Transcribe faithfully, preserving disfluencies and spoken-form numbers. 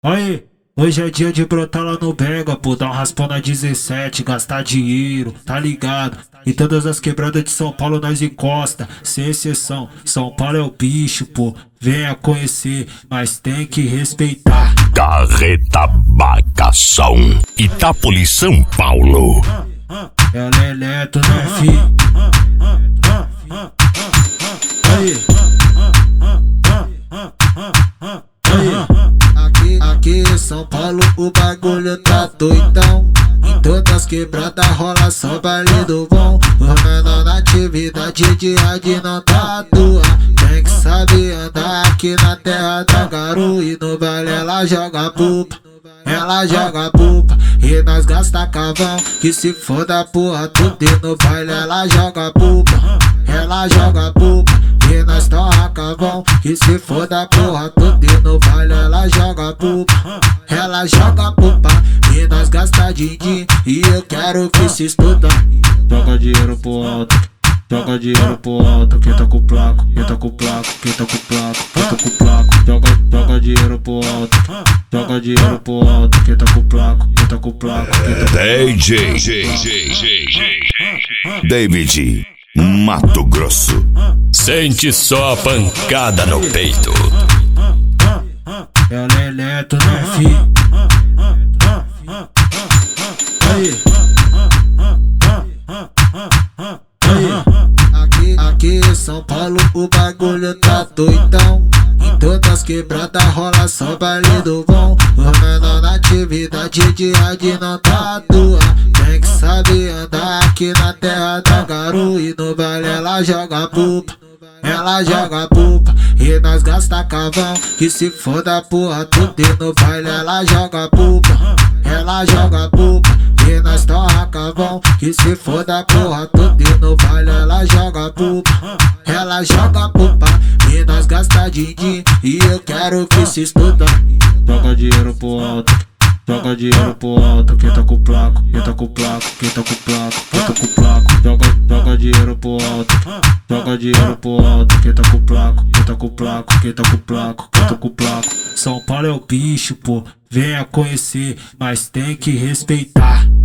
Aí, hoje é dia de brotar lá no Brega, pô, dar um raspão na dezessete, gastar dinheiro, tá ligado? E todas as quebradas de São Paulo nós encosta, sem exceção. São Paulo é o bicho, pô, venha conhecer, mas tem que respeitar. Carreta Bagação, Itápolis, São Paulo. É o Leleto, né, fi? Aí. Aqui, aqui em São Paulo o bagulho tá doidão. Em todas quebradas rola só baile do bom. O menor na atividade de rádio não tá à toa. Tem que saber andar aqui na terra da garoa. E no baile ela joga pupa, ela joga pupa. E nós gasta cavão, que se foda porra tudo. E no baile ela joga pupa, ela joga pupa. E nós torra cavão, que se foda porra tudo. E no baile ela joga pupa, ela joga pupa. E nós gasta din-din, e eu quero que se estuda. Joga dinheiro pro alto, joga dinheiro pro alto. Quem tá com placo, quem tá com placo, quem tá com placo, quem tá com placo. Joga, joga dinheiro pro alto, joga dinheiro pro alto. Quem tá com placo, quem tá com placo, quem tá com D J David Mato Grosso. Sente só a pancada no peito. É o Leleto, né, fi? Aí. Aí. Aqui, aqui em São Paulo o bagulho tá doidão. Em todas quebradas rola só baile do bom. O menor na atividade de rádio não tá à toa. Tem que saber andar aqui na terra da garoa. E no baile ela joga pupa, ela joga pupa. E nós gasta cavão, que se foda porra tudo. E no baile ela joga pupa, ela joga pupa. E nós torra cavão, que se foda porra tudo. E no baile ela joga pupa, ela joga pupa. E nós gasta din-din, e eu quero que se estuda. Joga dinheiro pro alto, joga dinheiro pro alto. Quem tá com placo, quem tá com placo, quem tá com placo, quem tá com placo. Joga, joga dinheiro pro alto, joga dinheiro pro alto. Quem tá com placo, quem tá com placo, quem tá com placo, quem tá com placo. São Paulo é o bicho, pô, venha conhecer, mas tem que respeitar.